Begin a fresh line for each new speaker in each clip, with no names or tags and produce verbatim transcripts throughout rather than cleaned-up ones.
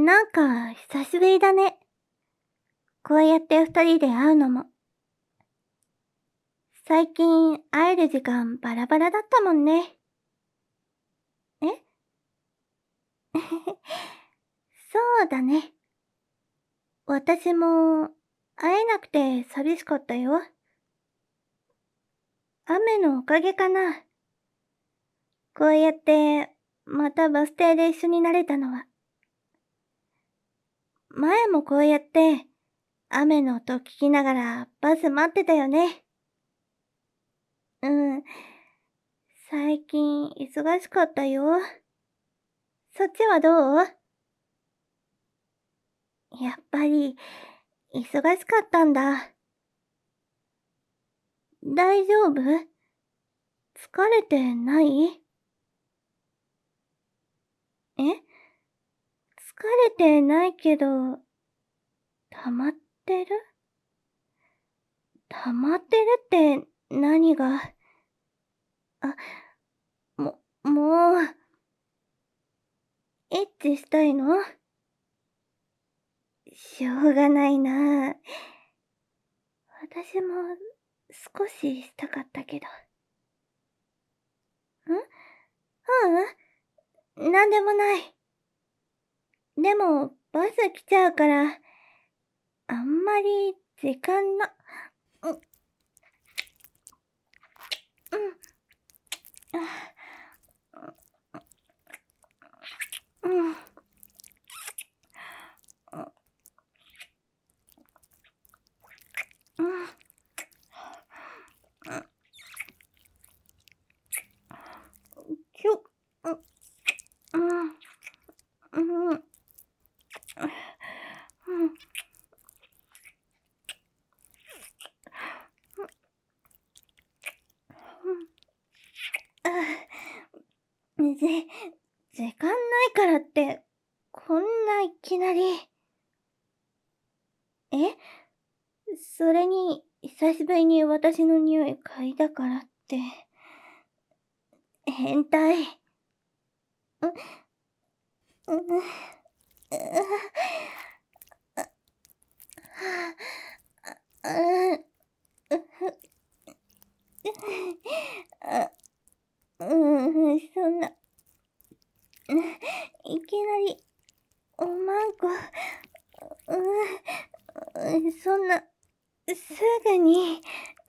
なんか、久しぶりだね。こうやって二人で会うのも。最近、会える時間バラバラだったもんね。えそうだね。私も、会えなくて寂しかったよ。雨のおかげかな。こうやって、またバス停で一緒になれたのは。前もこうやって、雨の音聞きながらバス待ってたよね。うん。最近忙しかったよ。そっちはどう？やっぱり、忙しかったんだ。大丈夫？疲れてない？え？疲れてないけど、溜まってる？溜まってるって何が？あ、も、もう、エッチしたいの？しょうがないな。私も少ししたかったけど。ん？ううん、なんでもない。でも、バス来ちゃうから、あんまり時間な、う、うん、うん、うん、うん、きゅ、うん、うん、うん、じ、時間ないからって、こんないきなり。え？それに、久しぶりに私の匂い嗅いだからって、変態。う、う、う、う、う、うん、そんな、いきなり、おまんこ、うん、そんな、すぐに、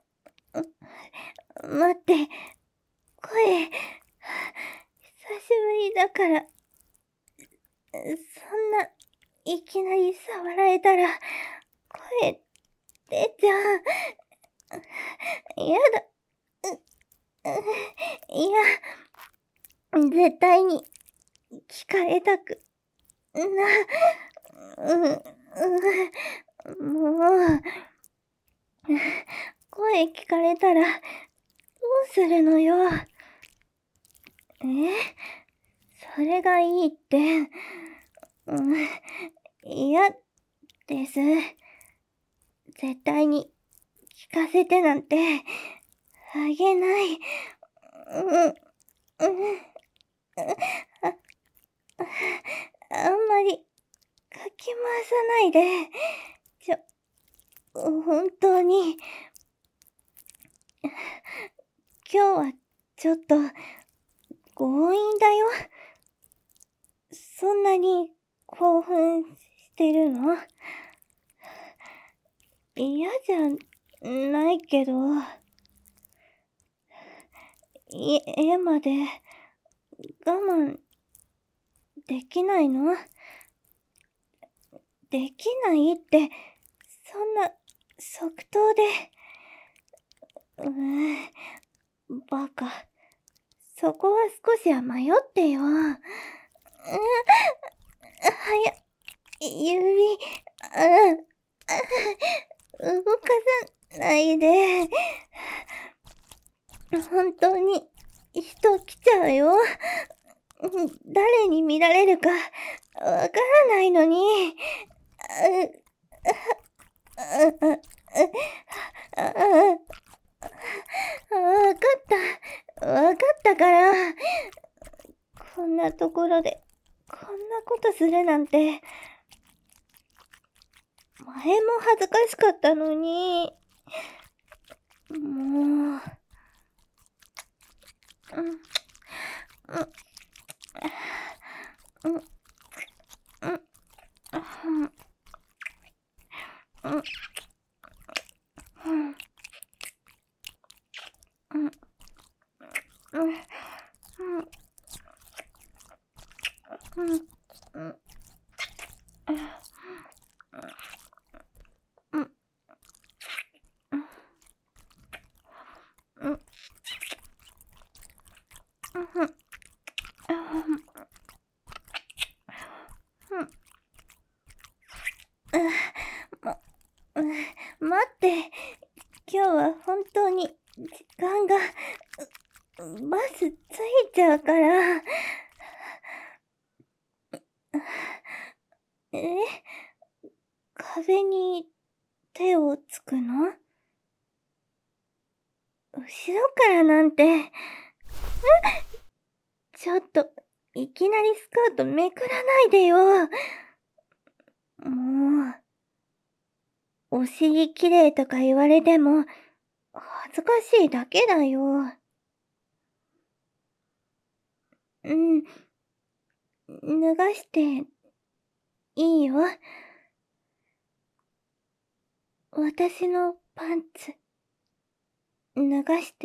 待って、声、久しぶりだから、そんな、いきなり触られたら、声、出ちゃう。やだ。いや、絶対に、聞かれたく、な、うん、うん、もう、声聞かれたら、どうするのよ。え？それがいいって、うん、嫌です。絶対に聞かせてなんて、あげない。うん、うん、あ、あんまり、かき回さないで。ちょ、本当に、今日はちょっと強引だよ。そんなに興奮してるの？嫌じゃないけど、家まで我慢できないの？できないって、そんな即答で。うーん、バカ。そこは少しは迷ってよ。うん、はや、指、うん、動かさないで。本当に、人来ちゃうよ。誰に見られるか、わからないのに。わかった。わかったから。こんなところで、 こんなことするなんて、前も恥ずかしかったのに。もう。うん。うん。うん。うん。うん。うん。うん。うん。うん。うん。うん。うん。うん。待って、今日は本当に時間が、バス着いちゃうから。え？壁に手をつくの？後ろからなんて。ちょっと、いきなりスカートめくらないでよ。もう、お尻綺麗とか言われても、恥ずかしいだけだよ。うん。脱がして、いいよ。私のパンツ、脱がして。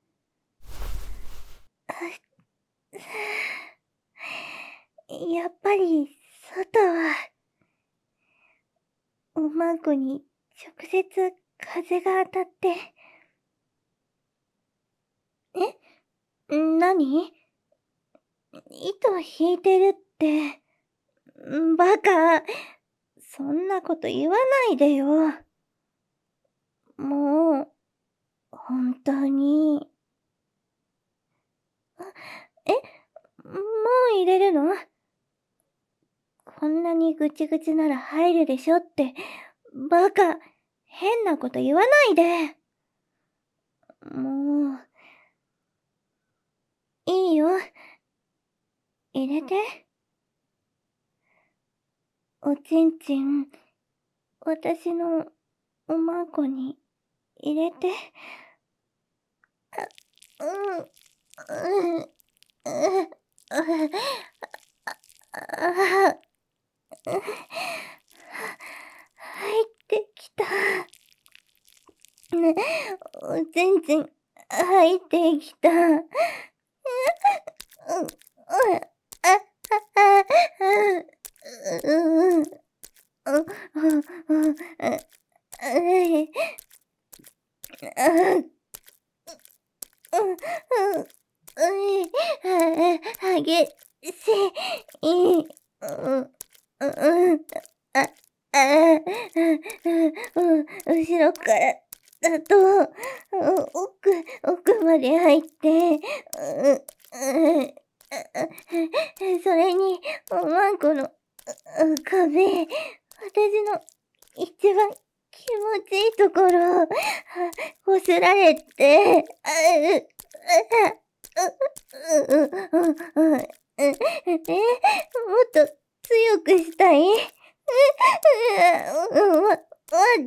やっぱり、外は、おまんこに直接風が当たって。え？なに？糸引いてるって。バカ。そんなこと言わないでよ。もう、本当に。え？もう入れるの？こんなにぐちぐちなら入るでしょって。バカ。変なこと言わないで。もう。いいよ。入れて。おちんちん、私のおまんこに入れて。うん、うん、うん、ああ、入ってきた。ね、おちんちん、入ってきた。うん、うん、あ、あ、あ、うん、うん、うん、うん、うん、うん、うん、あ、激しい、うん、うん、あ、あ、うん、後ろからだと、奥、奥まで入って、うん、それに、ワンコの壁、私の一番気持ちいいところ、こすられて、あう、う、う、う、う、う、う、え、もっと強くしたい？うん、待って、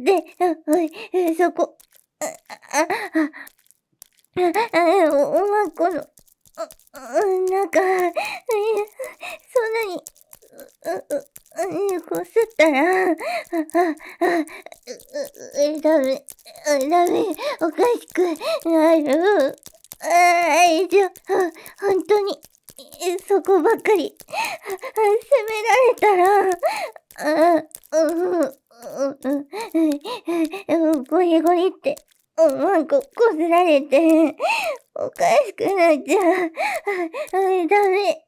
そこ、あ、あ、あ、おまんこの、なんか、そんなに、う、う、こすったら、あ、あ、う、ダメ、ダメ、おかしくなる。ああ、以上、ほんとに、そこばっかり、責められたら、あ、うん、うん、うん、ゴリゴリって、おまんここすられて、おかしくなっちゃう。ダメ。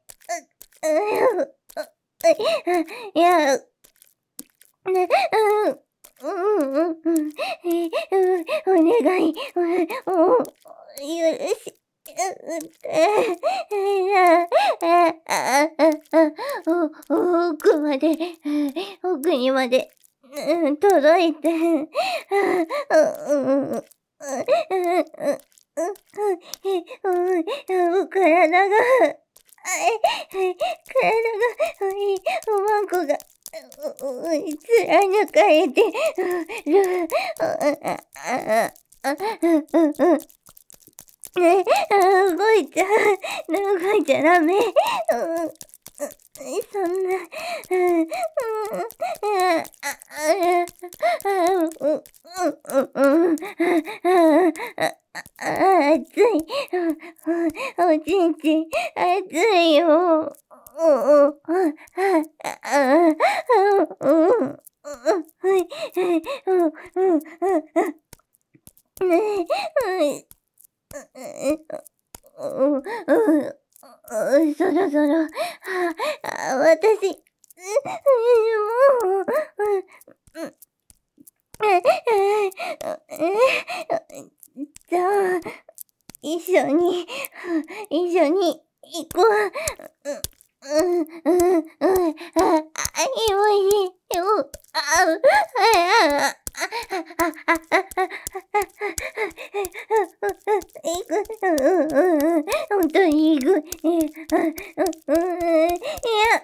いや、ね、うん、うん、うん、うん、お願い、もう、許し、奥まで、奥にまで、届いて、うん、体が、 体が、おまんこが、貫かれてる。ね、動いちゃ、動いちゃダメ。そんな、熱い。おちんちん、熱いよ。そろそろ、私、もう、じゃあ、一緒に、一緒に行こう。うん、うん、うん、あ、あ、よいよ、あ、あ、行く、本当に行く、いや、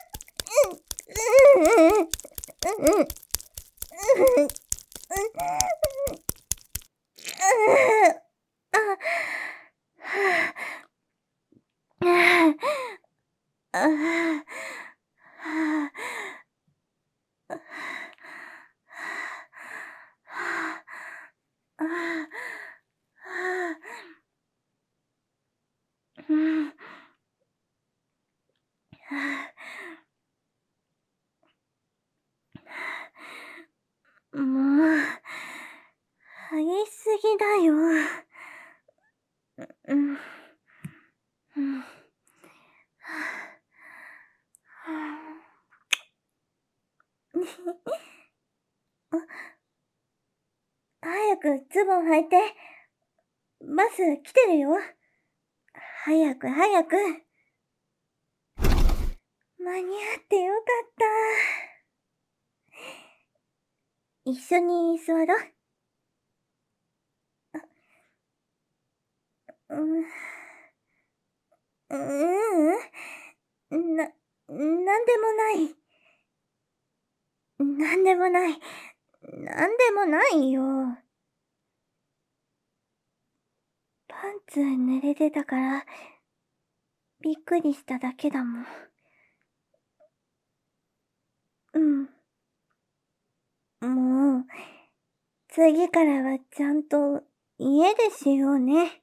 もう、激しすぎだよ。うん。うん。早くズボン履いて。バス来てるよ。早く早く。間に合ってよかった。一緒に座ろう。うん。ううん。な、なんでもない。なんでもない。なんでもないよ。パンツ濡れてたから、びっくりしただけだもん。うん。もう、次からはちゃんと家でしようね。